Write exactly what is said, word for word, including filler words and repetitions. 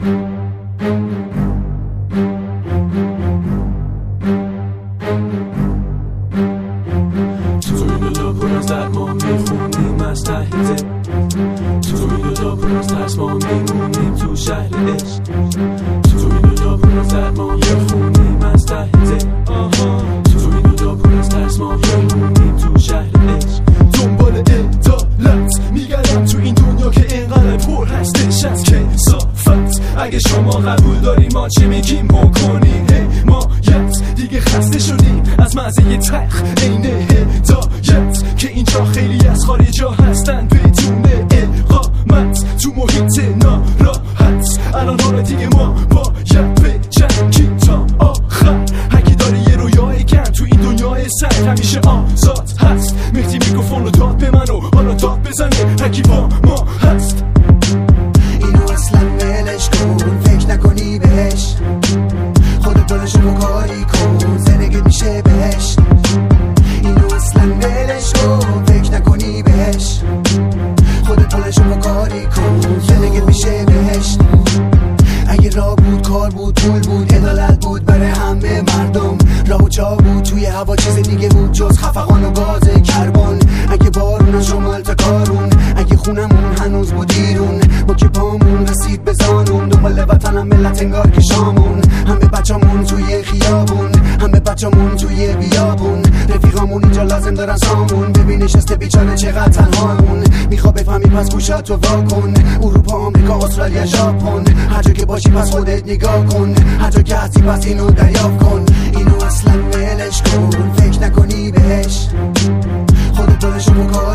تو این دنیا پر از درد ما میخونیم از ته دل، تو این دنیا پر از ترس ما میمونیم تو شهر عشق، تو این دنیا پر از درد ما میخونیم از ته دل، تو این دنیا پر از ترس ما میمونیم تو شهر عشق. دنبال عدالت میگردم تو این دنیا که اینقدر پر هستش از کثافت. اگه شما قبول داری ما چه میگیم بکنیم، حمایت دیگه خسته شدیم از مزه تخ عین هدایت که اینجا خیلی از خارجا هستن بدون اقامت تو محیط ناراحت. الان حالا دیگه ما باید بجنگیم تا آخر. هرکی داره یه رویای کن تو این دنیای سر همیشه آزاد هست. مهدی میکروفون رو داد به من و حالا داد بزنه هرکی با ما هست. اینو اصلا ولش کن، فکر نکنی بهش، خودت بلش رو کاری کن، زندگی میشه بهش. اینو اصلا ولش کن، فکر نکنی بهش، خودت بلش رو کاری کن، زندگی میشه بهش. اگه راه بود، کار بود، پول بود، عدالت بود برای همه مردم، راه و جا بود توی هوا، چیز دیگه بود جز خفقان و گاز کربن. اگه بارون از شمال تا کارون، اگه خونمون هنوز بود ایرون، ما که پامون رسید به زانون، دنبال وطنم ملت انگار که شامون. همه بچامون توی خیابون، همه بچامون توی بیابون، رفیقامون اینجا لازم دارن سامون. ببین نشسته بیچاره چقدر تنهامون، میخوا بفهمی پس گوشاتو وا کن. اروپا، آمریکا، استرالیا، ژاپن، هر جا که باشی پس خودت نگاه کن، هر جا که هستی پس اینو دریافت کن. اینو اصلا ولش کن، فکر نکنی بهش، خودت بلش رو